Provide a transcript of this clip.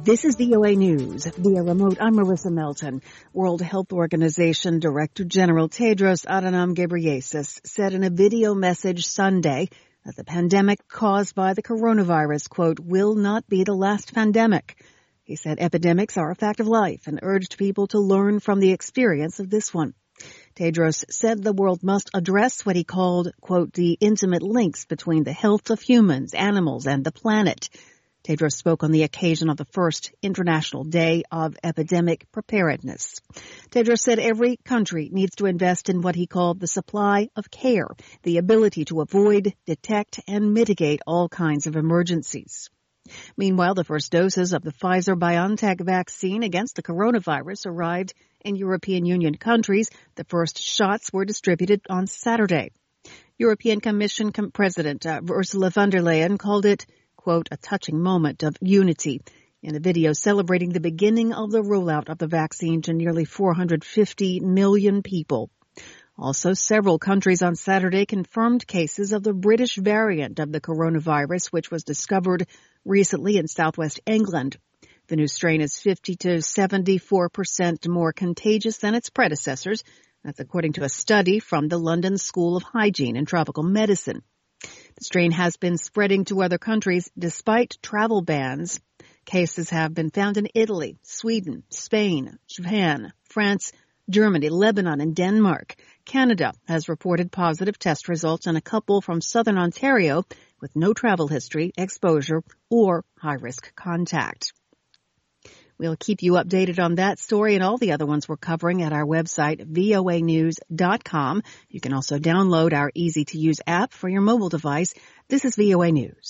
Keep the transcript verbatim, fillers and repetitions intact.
This is V O A News. Via remote, I'm Marissa Melton. World Health Organization Director General Tedros Adhanom Ghebreyesus said in a video message Sunday that the pandemic caused by the coronavirus, quote, will not be the last pandemic. He said epidemics are a fact of life and urged people to learn from the experience of this one. Tedros said the world must address what he called, quote, the intimate links between the health of humans, animals, and the planet. Tedros spoke on the occasion of the first International Day of Epidemic Preparedness. Tedros said every country needs to invest in what he called the supply of care, the ability to avoid, detect, and mitigate all kinds of emergencies. Meanwhile, the first doses of the Pfizer-BioNTech vaccine against the coronavirus arrived in European Union countries. The first shots were distributed on Saturday. European Commission President uh, Ursula von der Leyen called it, quote, a touching moment of unity in a video celebrating the beginning of the rollout of the vaccine to nearly four hundred fifty million people. Also, several countries on Saturday confirmed cases of the British variant of the coronavirus, which was discovered recently in southwest England. The new strain is fifty to seventy-four percent more contagious than its predecessors. That's according to a study from the London School of Hygiene and Tropical Medicine. The strain has been spreading to other countries despite travel bans. Cases have been found in Italy, Sweden, Spain, Japan, France, Germany, Lebanon, and Denmark. Canada has reported positive test results on a couple from southern Ontario with no travel history, exposure, or high-risk contact. We'll keep you updated on that story and all the other ones we're covering at our website, V O A news dot com. You can also download our easy-to-use app for your mobile device. This is V O A News.